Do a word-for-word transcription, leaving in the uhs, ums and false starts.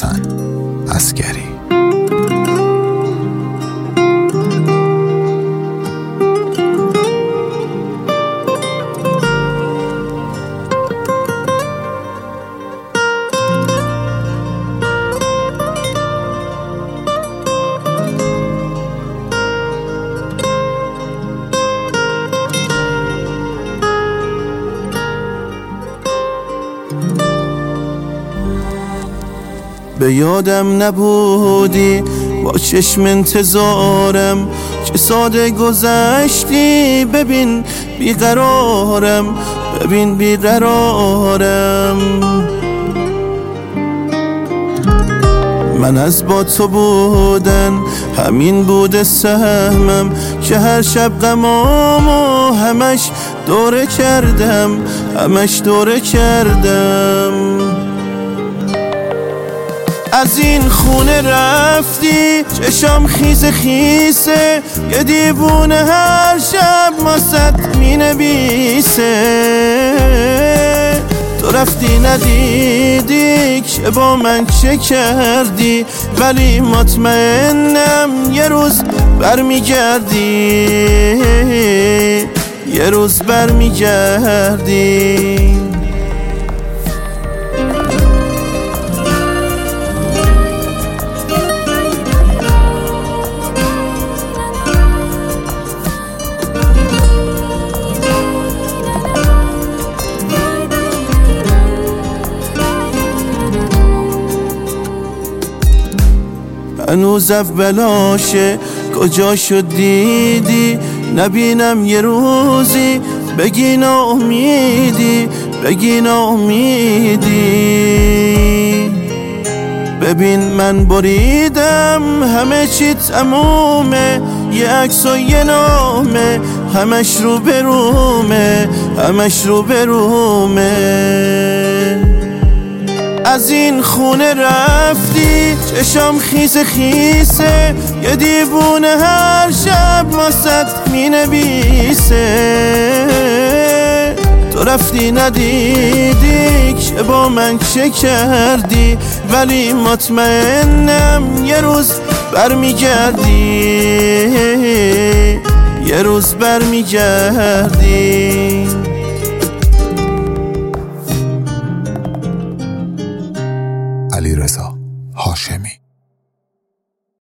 حسن عسگری. به یادم نبودی با چشم انتظارم، چه ساده گذشتی ببین بیقرارم، ببین بیقرارم. من از با تو بودن همین بوده سهمم، که هر شب غمامو همش دوره کردم، همش دوره کردم. از این خونه رفتی چشام خیز خیسه، یه دیوونه هر شب ماست می نویسه. تو رفتی ندیدی که با من چه کردی، ولی مطمئنم یه روز برمیگردی، یه روز برمیگردی. هنوز اولاشه کجا شد دیدی، نبینم یه روزی بگی ناامیدی، بگی ناامیدی. ببین من بریدم همه چی تمومه، یه عکس و یه نامه همش رو برومه، همش رو برومه. از این خونه رفتی چشام خیز خیسه، یه دیوونه هر شب ماست می نویسه. تو رفتی ندیدی که با من چه کردی، ولی مطمئنم یه روز برمیگردی، یه روز برمیگردی. علیرضا